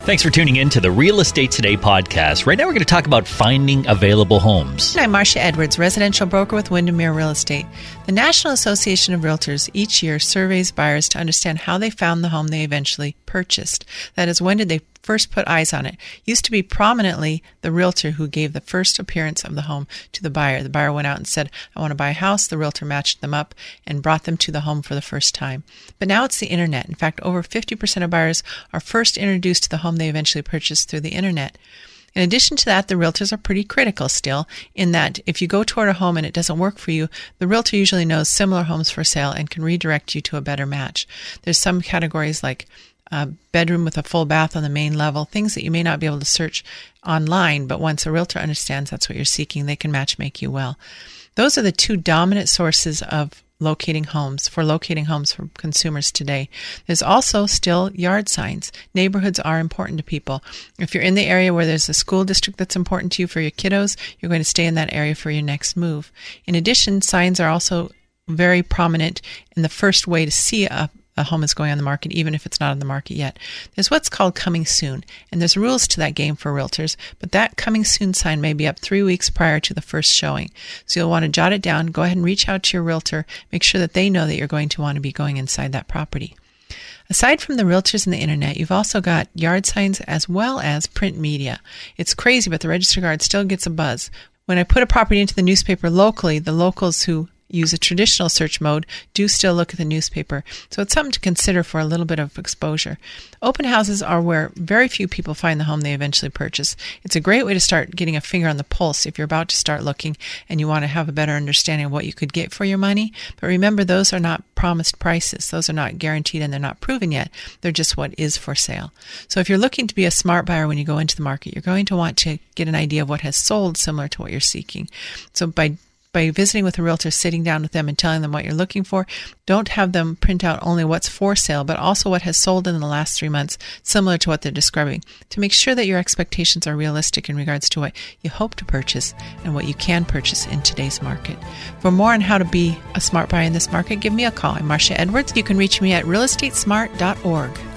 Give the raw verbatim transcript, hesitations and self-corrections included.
Thanks for tuning in to the Real Estate Today podcast. Right now we're going to talk about finding available homes. I'm Marcia Edwards, residential broker with Windermere Real Estate. The National Association of Realtors each year surveys buyers to understand how they found the home they eventually purchased. That is, when did they first put eyes on it? Used to be prominently the realtor who gave the first appearance of the home to the buyer. The buyer went out and said, I want to buy a house. The realtor matched them up and brought them to the home for the first time. But now it's the internet. In fact, over fifty percent of buyers are first introduced to the home they eventually purchased through the internet. In addition to that, the realtors are pretty critical still, in that if you go toward a home and it doesn't work for you, the realtor usually knows similar homes for sale and can redirect you to a better match. There's some categories like a bedroom with a full bath on the main level, things that you may not be able to search online, but once a realtor understands that's what you're seeking, they can match make you well. Those are the two dominant sources of locating homes, for locating homes for consumers today. There's also still yard signs. Neighborhoods are important to people. If you're in the area where there's a school district that's important to you for your kiddos, you're going to stay in that area for your next move. In addition, signs are also very prominent in the first way to see a a home is going on the market, even if it's not on the market yet. There's what's called coming soon, and there's rules to that game for realtors, but that coming soon sign may be up three weeks prior to the first showing. So you'll want to jot it down, go ahead and reach out to your realtor, make sure that they know that you're going to want to be going inside that property. Aside from the realtors and the internet, you've also got yard signs as well as print media. It's crazy, but the Register Guard still gets a buzz. When I put a property into the newspaper locally, the locals who use a traditional search mode do still look at the newspaper. So it's something to consider for a little bit of exposure. Open houses are where very few people find the home they eventually purchase. It's a great way to start getting a finger on the pulse if you're about to start looking and you want to have a better understanding of what you could get for your money. But remember, those are not promised prices. Those are not guaranteed and they're not proven yet. They're just what is for sale. So if you're looking to be a smart buyer when you go into the market, you're going to want to get an idea of what has sold similar to what you're seeking. So by By visiting with a realtor, sitting down with them and telling them what you're looking for, don't have them print out only what's for sale, but also what has sold in the last three months, similar to what they're describing, to make sure that your expectations are realistic in regards to what you hope to purchase and what you can purchase in today's market. For more on how to be a smart buyer in this market, give me a call. I'm Marcia Edwards. You can reach me at real estate smart dot org.